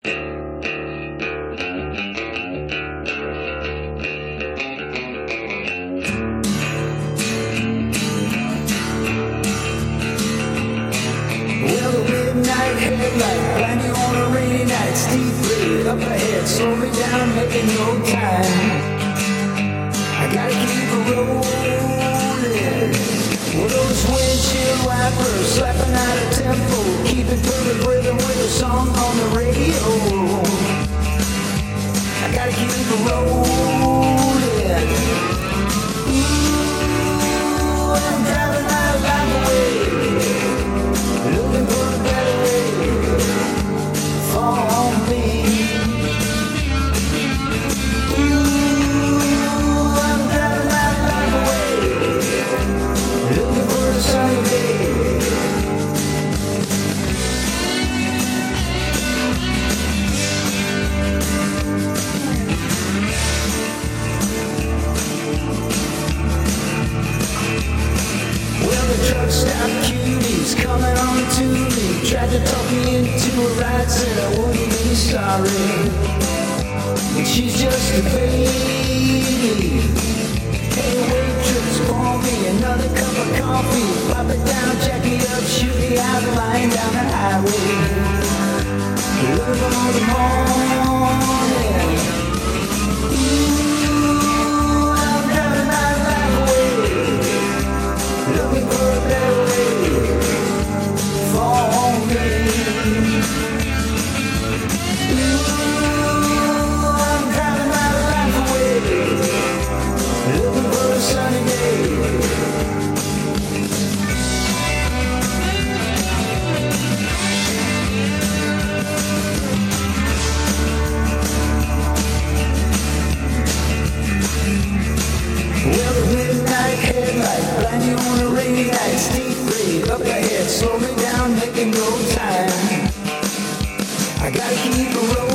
Midnight headlight, blinding on a rainy night. Steep grade up ahead, slow me down, making no time. I gotta keep it rolling. With those windshield wipers slapping out of tempo, keeping perfect rhythm with a song on the radio. I gotta keep it rolling. Ooh, I'm driving my life away, looking for a better way for me. Ooh, I'm driving my life away, looking for a sunny day. Well, the truck stopped cuties coming on to me. Tried to talk me into a ride, said I wouldn't be sorry. But she's just a baby. Hey waitress, pour me another cup of coffee. Pop it down, jack me up, shoot me out, lying down the highway. Looking for the morning. Ooh, I'm driving my life away, looking for a better way for me. Ooh, I'm driving my life away, looking for a sunny day. Well, the midnight headlight, blinding on a rainy night. Steep grade up ahead, slow me down, making no time. I gotta keep it rolling.